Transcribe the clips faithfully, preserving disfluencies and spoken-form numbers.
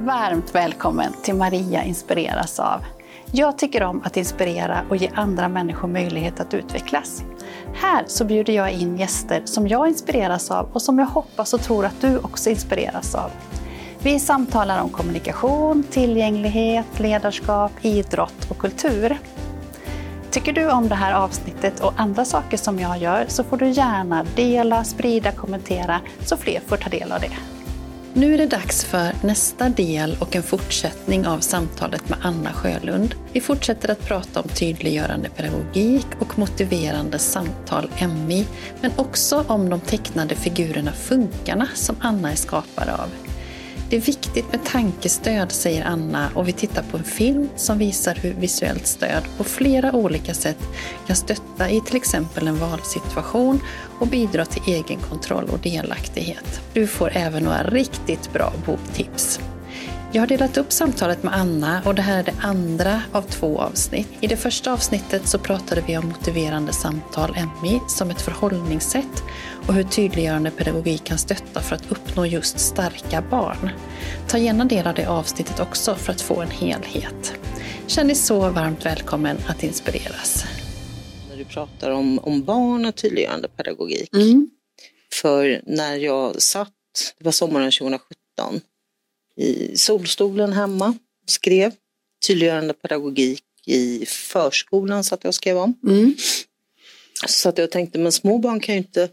Varmt välkommen till Maria inspireras av. Jag tycker om att inspirera och ge andra människor möjlighet att utvecklas. Här så bjuder jag in gäster som jag inspireras av och som jag hoppas och tror att du också inspireras av. Vi samtalar om kommunikation, tillgänglighet, ledarskap, idrott och kultur. Tycker du om det här avsnittet och andra saker som jag gör så får du gärna dela, sprida, kommentera så fler får ta del av det. Nu är det dags för nästa del och en fortsättning av samtalet med Anna Sjölund. Vi fortsätter att prata om tydliggörande pedagogik och motiverande samtal M I, men också om de tecknade figurerna Funkarna som Anna är skapare av. Det är viktigt med tankestöd, säger Anna, och vi tittar på en film som visar hur visuellt stöd på flera olika sätt kan stötta i till exempel en valsituation och bidra till egen kontroll och delaktighet. Du får även några riktigt bra boktips. Jag har delat upp samtalet med Anna och det här är det andra av två avsnitt. I det första avsnittet så pratade vi om motiverande samtal M I som ett förhållningssätt och hur tydliggörande pedagogik kan stötta för att uppnå just starka barn. Ta gärna del av det avsnittet också för att få en helhet. Känn dig så varmt välkommen att inspireras. När du pratar om, om barn och tydliggörande pedagogik. Mm. För när jag satt, det var sommaren tjugohundrasjutton, i solstolen hemma och skrev tydliggörande pedagogik i förskolan så att jag skrev om. Mm. Så att jag tänkte, men små barn kan ju inte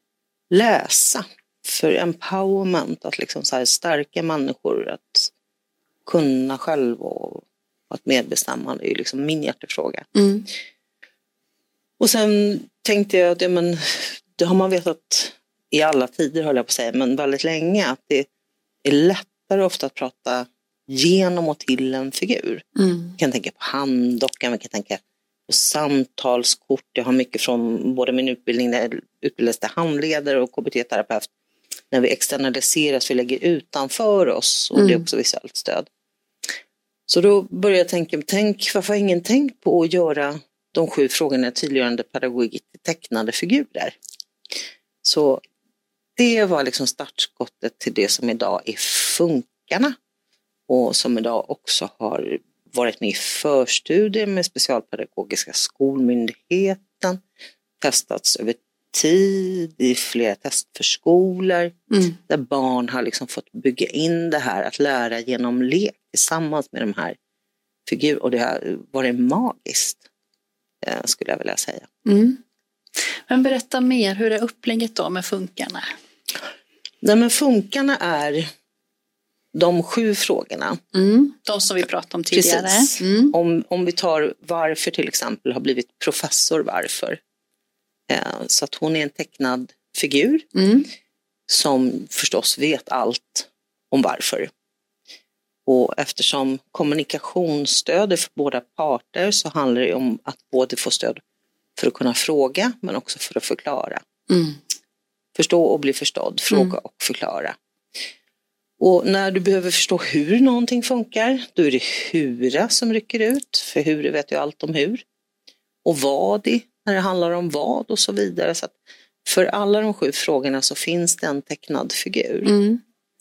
läsa. För empowerment, att liksom så här stärka människor att kunna själv och att medbestämmande är ju liksom min hjärtefråga. Mm. Och sen tänkte jag att ja, men, det har man vetat i alla tider, höll jag på att säga, men väldigt länge, att det är lätt ofta att prata genom och till en figur. Mm. Vi kan tänka på handdockan, vi kan tänka på samtalskort. Jag har mycket från både min utbildning där jag utbildades till handledare och K B T-terapeut. När vi externaliseras, vi lägger utanför oss och mm. det är också visuellt stöd. Så då började jag tänka, tänk, varför har ingen tänkt på att göra de sju frågorna tydliggörande pedagogik till tecknade figurer? Så det var liksom startskottet till det som idag är Funkarna och som idag också har varit med i förstudier med Specialpedagogiska skolmyndigheten, testats över tid i flera testförskolor mm. där barn har liksom fått bygga in det här att lära genom lek tillsammans med de här figurerna, och det har varit magiskt, skulle jag vilja säga. Mm. Men berätta mer, hur är upplägget då med Funkarna? Nej, men Funkarna är de sju frågorna. Mm, de som vi pratade om tidigare. Mm. Om, om vi tar varför till exempel har blivit professor varför. Eh, så att hon är en tecknad figur mm. som förstås vet allt om varför. Och eftersom kommunikationsstöd är för båda parter så handlar det om att både få stöd för att kunna fråga men också för att förklara. Mm. Förstå och bli förstådd, fråga mm. och förklara. Och när du behöver förstå hur någonting funkar, då är det hura som rycker ut. För hur vet ju allt om hur. Och vad det, när det handlar om vad och så vidare. Så att för alla de sju frågorna så finns det en tecknad figur. Mm.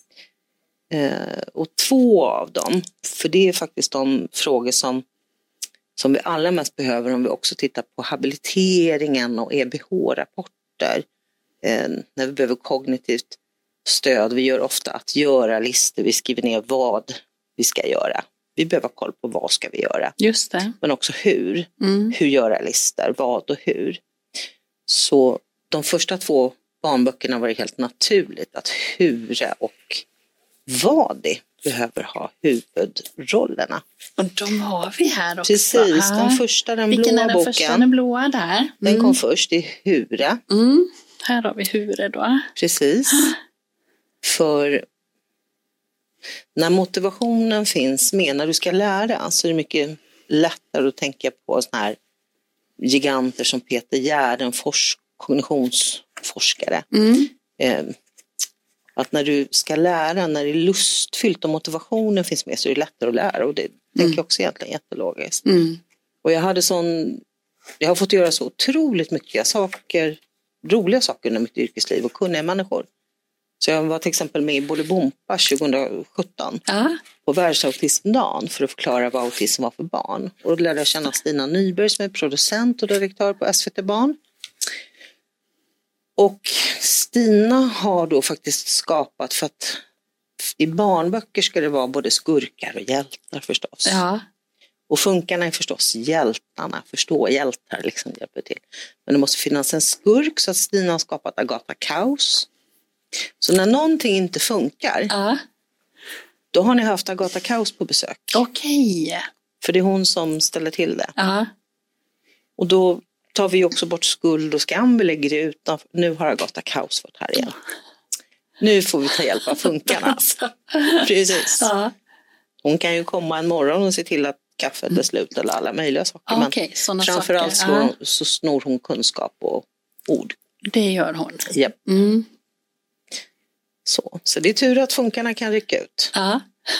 Eh, och två av dem, för det är faktiskt de frågor som, som vi allra mest behöver om vi också tittar på habiliteringen och E B H-rapporter. Eh, när vi behöver kognitivt stöd. Vi gör ofta att göra listor. Vi skriver ner vad vi ska göra. Vi behöver ha koll på vad ska vi göra. Just det. Men också hur. Mm. Hur göra listor. Vad och hur. Så de första två barnböckerna var det helt naturligt att hura och vad det behöver ha huvudrollerna. Och de har vi här också. Precis, den första, den Vilken blåa är den boken. Första, den blåa där. Mm. Den kom först i hura. Mm. Här har vi hure då. Precis. För när motivationen finns med, när du ska lära, så är det mycket lättare att tänka på såna här giganter som Peter Gerd, en forsk- kognitionsforskare. Mm. Eh, att när du ska lära, när det är lustfyllt och motivationen finns med, så är det lättare att lära. Och det mm. tänker jag också egentligen jättelogiskt. Mm. Och jag hade sån, jag har fått göra så otroligt mycket saker, roliga saker under mitt yrkesliv och kunniga människor. Så jag var till exempel med i Bolibompa tjugohundrasjutton Ja. på världsautismdagen för att förklara vad autism var för barn. Och då lärde jag känna Stina Nyberg som är producent och direktör på S V T Barn. Och Stina har då faktiskt skapat, för att i barnböcker ska det vara både skurkar och hjältar förstås. Ja. Och funkarna är förstås hjältarna, förstå hjältar liksom hjälper till. Men det måste finnas en skurk, så att Stina har skapat Agatha Kaos. Så när någonting inte funkar, Ja. då har ni haft Agatha Kaos på besök. Okej. För det är hon som ställer till det. Ja. Och då tar vi också bort skuld och skam, vi lägger det utanför. Nu har Agatha Kaos varit här igen. Nu får vi ta hjälp av funkarna. Precis. Ja. Hon kan ju komma en morgon och se till att kaffet är slut eller alla möjliga saker. Men Okej, sådana framförallt saker. så, Ja. så snor hon kunskap och ord. Det gör hon. Yep. Mm. Så. så det är tur att funkarna kan rycka ut. Ja.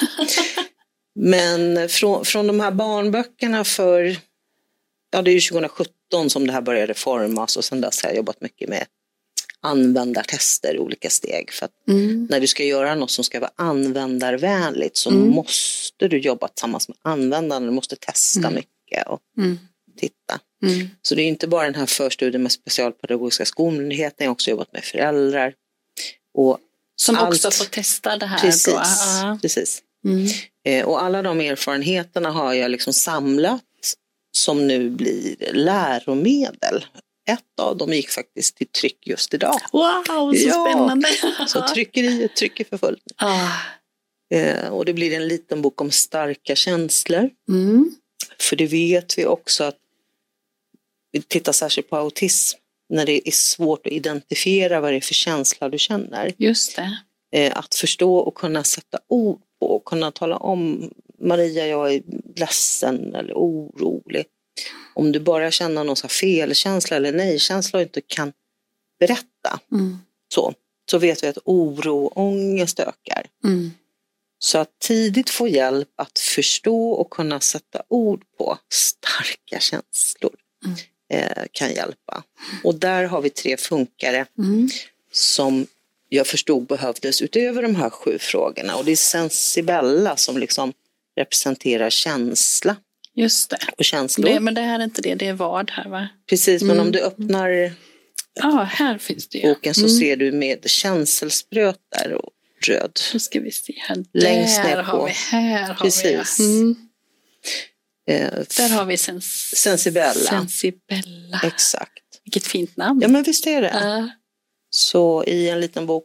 Men från, från de här barnböckerna för, ja det är ju tjugohundrasjutton som det här började formas, och sen dess har jag jobbat mycket med användartester i olika steg. För att Mm. när du ska göra något som ska vara användarvänligt så Mm. måste du jobba tillsammans med användarna, du måste testa Mm. mycket och Mm. titta. Mm. Så det är inte bara den här förstudien med specialpedagogiska skolmyndigheten, jag har också jobbat med föräldrar. Och Som allt, också får testa det här. precis, Då. Ja. precis. Mm. Eh, och alla de erfarenheterna har jag liksom samlat som nu blir läromedel. Ett av dem gick faktiskt till tryck just idag. Wow, så Ja. spännande. Så tryckeriet trycker för fullt. Ah. Eh, och det blir en liten bok om starka känslor. Mm. För det vet vi också att vi tittar särskilt på autism. När det är svårt att identifiera vad det är för känsla du känner. Just det. Eh, att förstå och kunna sätta ord på och kunna tala om Maria, jag är ledsen eller orolig. Om du bara känner någon så här felkänsla eller nej-känsla och inte kan berätta Mm. så, så vet vi att oro och ångest ökar. Mm. Så att tidigt få hjälp att förstå och kunna sätta ord på starka känslor Mm. eh, kan hjälpa. Och där har vi tre funkare Mm. som jag förstod behövdes utöver de här sju frågorna. Och det är Sensibella som liksom representerar känsla Just det. och känslor. det. Men det här är inte det, det är vad här va? Precis, men Mm. om du öppnar Ja, här finns det ju. boken så Mm. ser du med känselspröt där och röd. Nu ska vi se här. Längst där ner har på. vi, här har Precis. vi. Mm. Eh, Där har vi sens- Sensibella. Sensibella. Exakt. Vilket fint namn. Ja, men visst är det. Ja. Så i en liten bok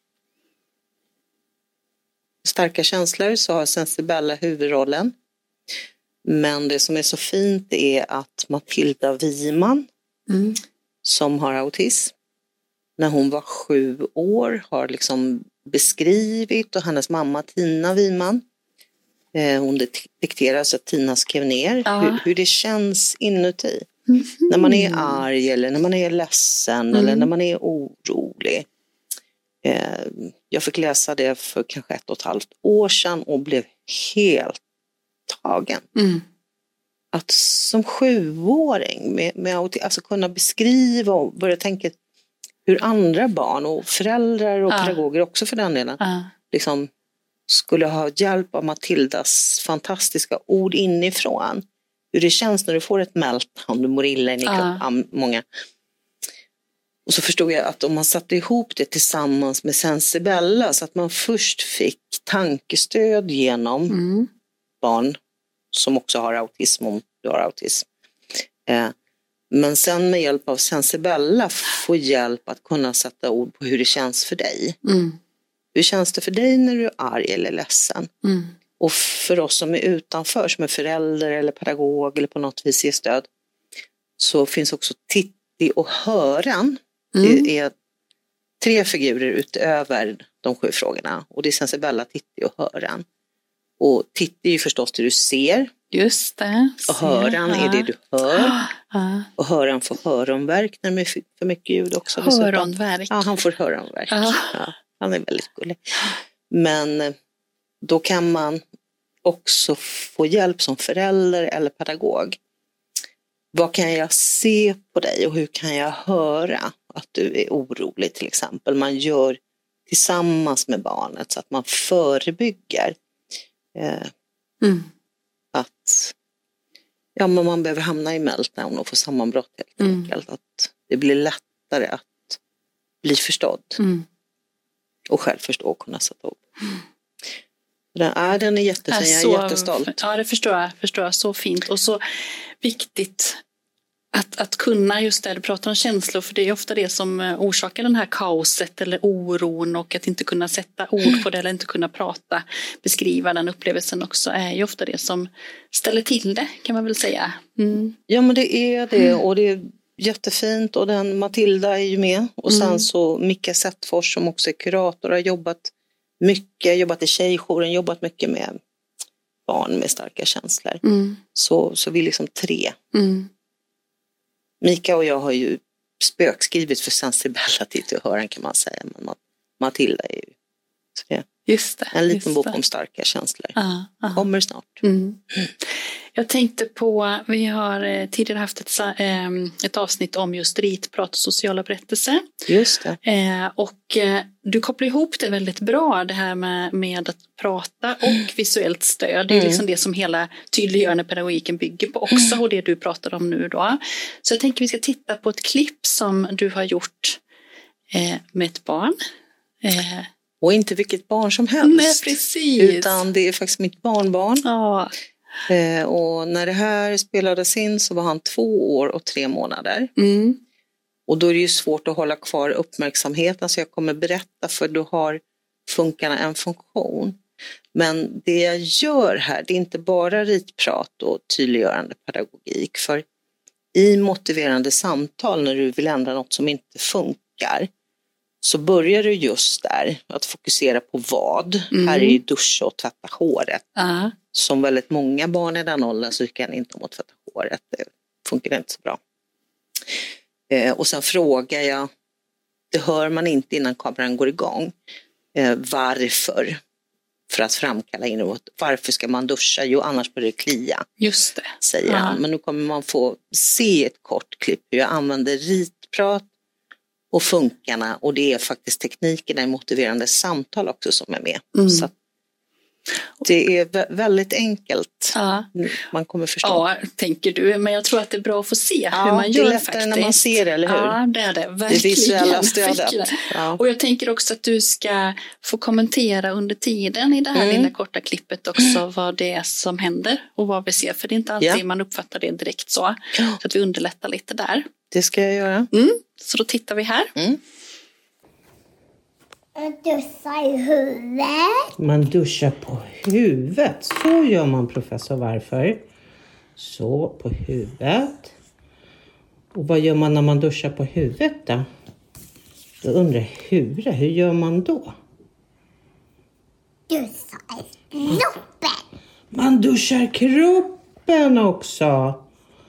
Starka känslor så har Sensibella huvudrollen. Men det som är så fint är att Matilda Wiman Mm. som har autism, när hon var sju år har liksom beskrivit, och hennes mamma Tina Wiman, eh, hon dikterade så att Tina skrev ner Ja. hur, hur det känns inuti. Mm. När man är arg eller när man är ledsen Mm. eller när man är orolig. Eh, jag fick läsa det för kanske ett och ett halvt år sedan och blev helt tagen. Mm. Att som sjuåring med, med autism, alltså kunna beskriva och börja tänka hur andra barn och föräldrar och Ja. pedagoger också för den delen Ja. liksom skulle ha hjälp av Matildas fantastiska ord inifrån. Hur det känns när du får ett meltdown, du mår illa i Ja. kroppen, många. Och så förstod jag att om man satte ihop det tillsammans med Sensibella så att man först fick tankestöd genom Mm. barn som också har autism om du har autism. Eh, men sen med hjälp av Sensibella få hjälp att kunna sätta ord på hur det känns för dig. Mm. Hur känns det för dig när du är arg eller ledsen? Mm. Och för oss som är utanför, som är förälder eller pedagog eller på något vis ger stöd, så finns också Titti och Höran. Mm. Det är tre figurer utöver de sju frågorna. Och det är Sensibella, Titti och Höran. Och Titti är ju förstås det du ser. Just det. Och Höran är det du hör. Ja. Och Höran får höromvärk när det är för mycket ljud också. Höromvärk. Ja, han får höromvärk. Ja. Ja, han är väldigt gullig. Men då kan man också få hjälp som förälder eller pedagog. Vad kan jag se på dig och hur kan jag höra att du är orolig till exempel? Man gör tillsammans med barnet så att man förebygger eh, Mm. att ja, men man behöver hamna i meltdown och få sammanbrott helt Mm. enkelt. Att det blir lättare att bli förstådd Mm. och själv förstå och kunna sätta ord. Mm. Den är, den är jättefin, jag är så, jättestolt. Ja, det förstår jag, förstår jag. Så fint och så viktigt att, att kunna just det, du pratar om känslor, för det är ofta det som orsakar den här kaoset eller oron, och att inte kunna sätta ord på det eller inte kunna prata, beskriva den upplevelsen också är ju ofta det som ställer till det, kan man väl säga. Mm. Ja, men det är det, och det är jättefint, och den Matilda är ju med, och sen Mm. så Micke Sättfors som också är kurator, har jobbat mycket, jobbat i tjejjouren, jobbat mycket med barn med starka känslor. Mm. Så, så vi är liksom tre. Mm. Mika och jag har ju spökskrivit för Sensibella till hören, kan man säga, men Matilda är ju så det är Just det, en liten just bok det. om starka känslor. Ah, ah. Kommer snart. Mm. Jag tänkte på, vi har eh, tidigare haft ett, sa- eh, ett avsnitt om just ritprat och sociala berättelser. Just det. Eh, och eh, du kopplar ihop det väldigt bra, det här med, med att prata och visuellt stöd. Det är Mm. liksom det som hela tydliggörande pedagogiken bygger på också, och det du pratar om nu då. Så jag tänker vi ska titta på ett klipp som du har gjort eh, med ett barn. Eh, Och inte vilket barn som helst. Nej, precis. Utan det är faktiskt mitt barnbarn. Ja. Eh, och när det här spelades in så var han två år och tre månader. Mm. Och då är det ju svårt att hålla kvar uppmärksamheten, så jag kommer berätta, för då har funkarna en funktion. Men det jag gör här, det är inte bara ritprat och tydliggörande pedagogik. För i motiverande samtal, när du vill ändra något som inte funkar, så börjar du just där att fokusera på vad. Mm. Här är ju duscha och tvätta håret. Ah. Som väldigt många barn i den åldern så kan inte om att tvätta håret. Det funkar inte så bra. Eh, och sen frågar jag, det hör man inte innan kameran går igång, eh, varför? För att framkalla inåt. Varför ska man duscha? Jo, annars börjar det klia. Just det. Säger Ja. han. Men nu kommer man få se ett kort klipp hur jag använder ritprat och funkarna. Och det är faktiskt teknikerna i motiverande samtal också som är med. Mm. Så att det är vä- väldigt enkelt. Ja. Man kommer förstå. Ja, tänker du. Men jag tror att det är bra att få se Ja, hur man gör det är faktiskt. lättare när man ser det, eller hur? Ja, det är det. Verkligen. Det visuella stödet. Verkligen. Ja. Och jag tänker också att du ska få kommentera under tiden i det här Mm. lilla korta klippet också vad det är som händer och vad vi ser. För det är inte alltid Ja. man uppfattar det direkt så. Så att vi underlättar lite där. Det ska jag göra. Mm. Så då tittar vi här. Mm. Duscha i huvudet. Man duschar på huvudet. Så gör man, professor. Varför? Så, på huvudet. Och vad gör man när man duschar på huvudet då? Då undrar jag, hur, hur gör man då? Duscha i kroppen. Man duschar kroppen också.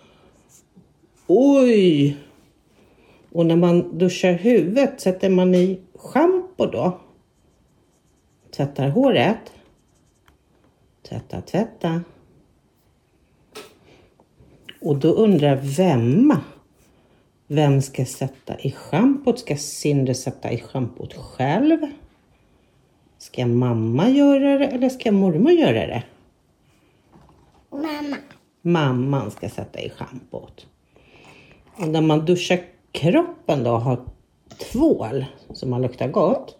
Oj! Och när man duschar huvudet, sätter man i schampo då? Tvättar håret. Tvätta, tvätta. Och då undrar vem? Vem ska sätta i schampot? Ska Sindre sätta i schampot själv? Ska mamma göra det eller ska mormor göra det? Mamma. Mamman ska sätta i schampot. Och när man duschar kroppen då, har tvål som har luktat gott.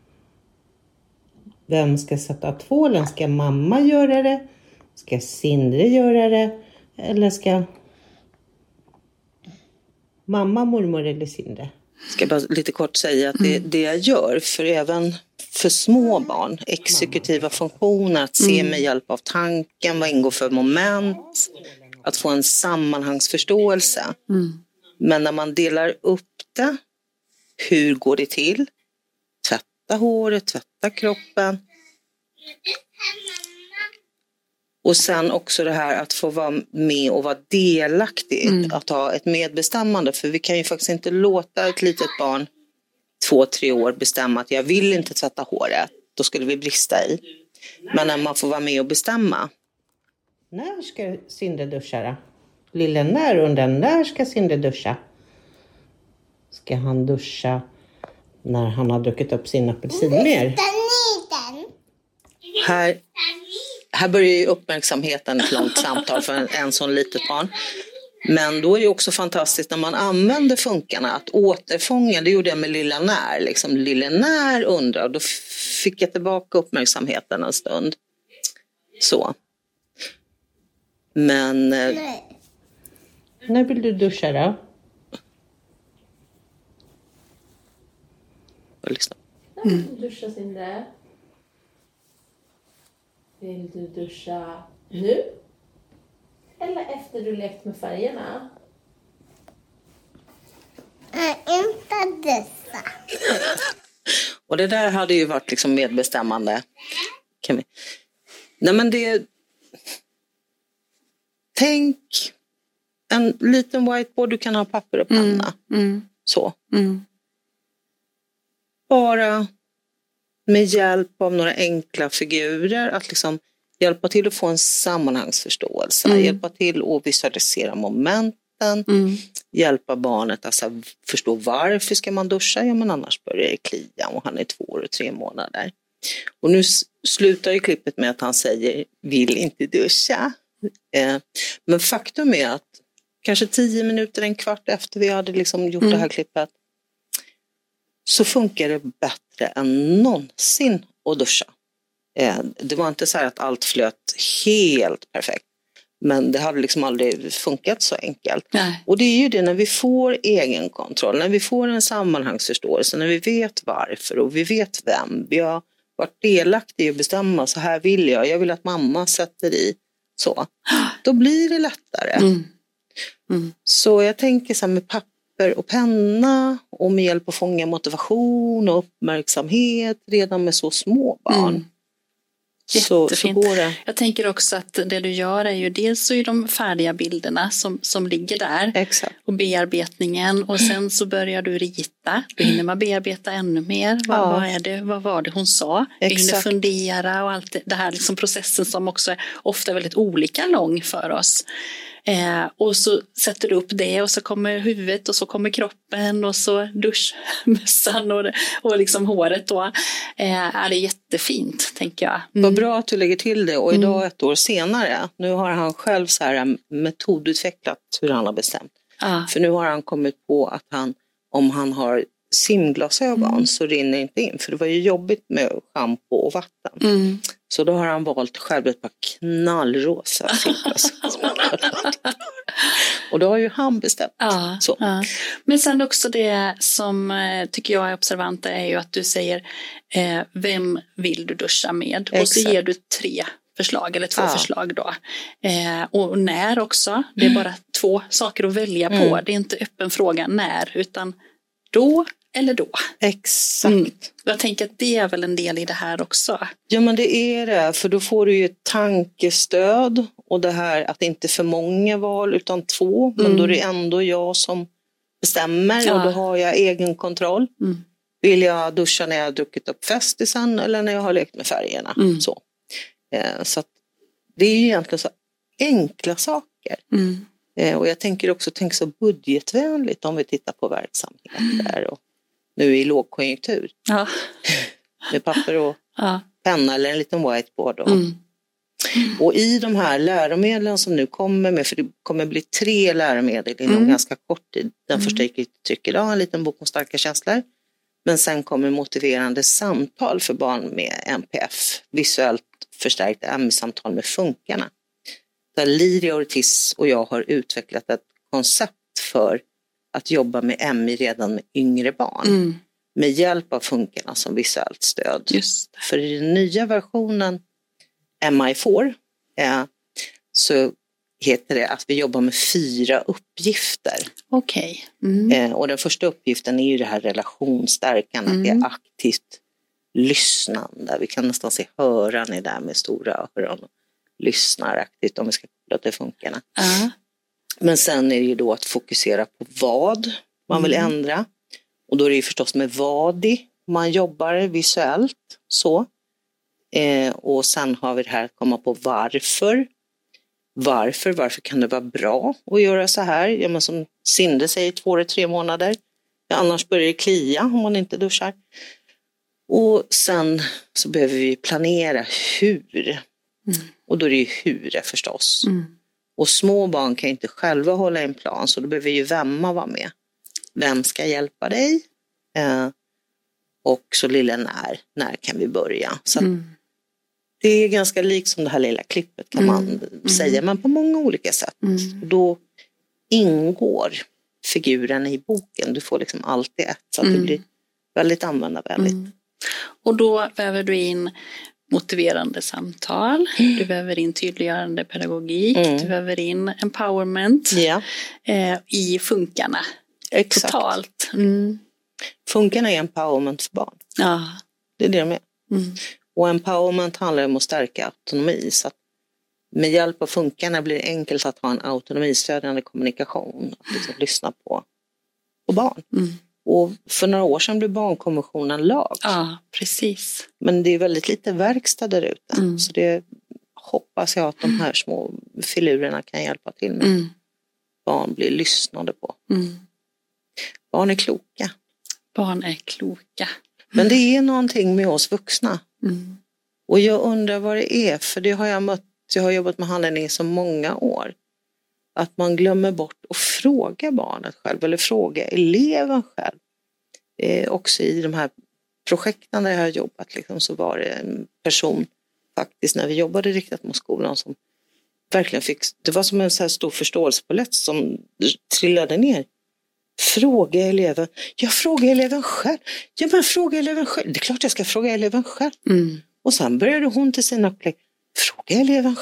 Vem ska sätta tvålen? Ska mamma göra det? Ska Sindre göra det? Eller ska mamma, mormor eller Sindre? Ska bara lite kort säga att det, det jag gör, för även för små barn, exekutiva funktioner, att se med hjälp av tanken, vad ingår för moment, att få en sammanhangsförståelse. Mm. Men när man delar upp det, hur går det till? Tvätta håret, tvätta kroppen. Och sen också det här att få vara med och vara delaktig, Mm. att ha ett medbestämmande. För vi kan ju faktiskt inte låta ett litet barn, två, tre år, bestämma att jag vill inte tvätta håret. Då skulle vi brista i. Men när man får vara med och bestämma. När ska Sindre duscha då? Lille när undrar, när ska Sindre duscha? Ska han duscha när han har druckit upp sin apelsinmer. Här, här börjar ju uppmärksamheten ett långt samtal för en, en sån litet barn. Men då är det också fantastiskt när man använder funkarna att återfånga. Det gjorde jag med Lilla När. Liksom, Lilla När undrar. Då fick jag tillbaka uppmärksamheten en stund. Så. Men... Nej. När vill du duscha då? Lyssna. Mm. Duscha Sindre. Vill du duscha nu? Eller efter du lekt med färgerna? Äh, inte dessa. Och det där hade ju varit liksom medbestämmande. Kan vi... Nej men det... Tänk en liten whiteboard, du kan ha papper och penna. Mm. Mm. Så. Mm. Bara med hjälp av några enkla figurer att liksom hjälpa till att få en sammanhangsförståelse, Mm. hjälpa till att visualisera momenten, Mm. hjälpa barnet att alltså, förstå varför ska man duscha, ja men annars börjar det klia och han är två år och tre månader. Och nu s- slutar ju klippet med att han säger vill inte duscha. Eh, men faktum är att kanske tio minuter, en kvart efter vi hade liksom gjort Mm. det här klippet så funkar det bättre än någonsin att duscha. Eh, det var inte så här att allt flöt helt perfekt. Men det hade liksom aldrig funkat så enkelt. Nej. Och det är ju det när vi får egen kontroll, när vi får en sammanhangsförståelse, när vi vet varför och vi vet vem. Vi har varit delaktiga i att bestämma, så här vill jag, jag vill att mamma sätter i. Så. Då blir det lättare. Mm. Mm. Så jag tänker så här med papper och penna och med hjälp att fånga motivation och uppmärksamhet redan med så små barn. Mm. Så, så Jättefint. går det. Jag tänker också att det du gör är ju dels så är de färdiga bilderna som, som ligger där Exakt. och bearbetningen och sen så börjar du rita. Då hinner man bearbeta ännu mer. Vad, Ja. vad, är det, vad var det hon sa? Vi hinner Exakt. fundera och allt det, det här liksom processen som också är ofta väldigt olika lång för oss. Eh, och så sätter du upp det och så kommer huvudet och så kommer kroppen och så duschmössan och, det- och liksom håret då. Eh, är det jättefint, tänker jag. Mm. Vad bra att du lägger till det. Och idag ett år senare, nu har han själv så här metodutvecklat hur han har bestämt. Ja. För nu har han kommit på att han, om han har simglasögon Mm. så rinner inte in. För det var ju jobbigt med shampoo och vatten. Mm. Så då har han valt själv ett par knallrosa simglasögon. Och då har ju han bestämt. Ja, Så. ja. Men sen också det som eh, tycker jag är observant är ju att du säger eh, vem vill du duscha med? Och så Exakt. ger du tre förslag eller två Ja. förslag då. Eh, och när också, det är bara två saker att välja på. Mm. Det är inte öppen fråga när utan då eller då. Exakt. Mm. Jag tänker att det är väl en del i det här också. Ja men det är det, för då får du ju ett tankestöd och det här att inte för många val utan två, men Mm. då är det ändå jag som bestämmer Ja. och då har jag egen kontroll. Mm. Vill jag duscha när jag har druckit upp festisen eller när jag har lekt med färgerna? Mm. Så, eh, så att det är ju egentligen så enkla saker. Mm. Eh, och jag tänker också, tänk så budgetvänligt om vi tittar på verksamheter och nu i lågkonjunktur Ja. med papper och Ja. penna eller en liten whiteboard. Och, Mm. och i de här läromedlen som nu kommer med, för det kommer bli tre läromedel inom Mm. ganska kort tid. Den Mm. första gick ut i tryck idag, en liten bok om starka känslor. Men sen kommer motiverande samtal för barn med M P F, visuellt förstärkt M I-samtal med funkarna. Där Liria Ortiz och jag har utvecklat ett koncept för att jobba med M I redan med yngre barn. Mm. Med hjälp av funkarna som visuellt stöd. Just det. För i den nya versionen M I fyra eh, så heter det att vi jobbar med fyra uppgifter. Okej. Mm. Eh, och den första uppgiften är ju det här relationsstärkande, att det Mm. är aktivt lyssnande. Vi kan nästan se höran är där med stora öron och lyssnar aktivt om vi ska koppla till funkarna. Ja. Men sen är det ju då att fokusera på vad man vill Mm. ändra. Och då är det ju förstås med vad man jobbar visuellt. Så. Eh, och sen har vi det här att komma på varför. Varför? Varför kan det vara bra att göra så här? Ja, men som Sinde säger, två eller tre månader. Ja, annars börjar det klia om man inte duschar. Och sen så behöver vi planera hur. Mm. Och då är det ju hur förstås. Mm. Och små barn kan inte själva hålla en plan, så då behöver ju vemma vara med. Vem ska hjälpa dig? Eh, och så lilla när. När kan vi börja? Så mm. det är ganska likt som det här lilla klippet kan mm. man mm. säga, men på många olika sätt. Mm. Då ingår figuren i boken. Du får liksom alltid ett, så att mm. det blir väldigt användarvänligt. Mm. Och då väver du in motiverande samtal, mm. du väver in tydliggörande pedagogik, mm. du väver in empowerment ja. eh, i funkarna. Exakt. Totalt. Mm. Funkarna är empowerment för barn. Ja. Det är det de är. Mm. Och empowerment handlar om att stärka autonomi, så att med hjälp av funkarna blir det enkelt att ha en autonomistödjande kommunikation, att liksom lyssna på, på barn. Mm. Och för några år sedan blev barnkonventionen lag. Ja, precis. Men det är väldigt lite verkstad där ute. Mm. Så det hoppas jag att de här små filurerna kan hjälpa till med. Mm. Barn blir lyssnade på. Mm. Barn är kloka. Barn är kloka. Men det är någonting med oss vuxna. Mm. Och jag undrar vad det är. För det har jag mött. Jag har jobbat med handledning i så många år. Att man glömmer bort att fråga barnet själv. Eller fråga eleven själv. Eh, också i de här projekten där jag har jobbat. Liksom, så var det en person faktiskt när vi jobbade riktat mot skolan. Som verkligen fick. Det var som en så här stor förståelsepalett som trillade ner. Fråga eleven. Jag frågar eleven själv. Ja, men fråga eleven själv. Det är klart jag ska fråga eleven själv. Mm. Och sen började hon till sina upplägg. Fråga eleven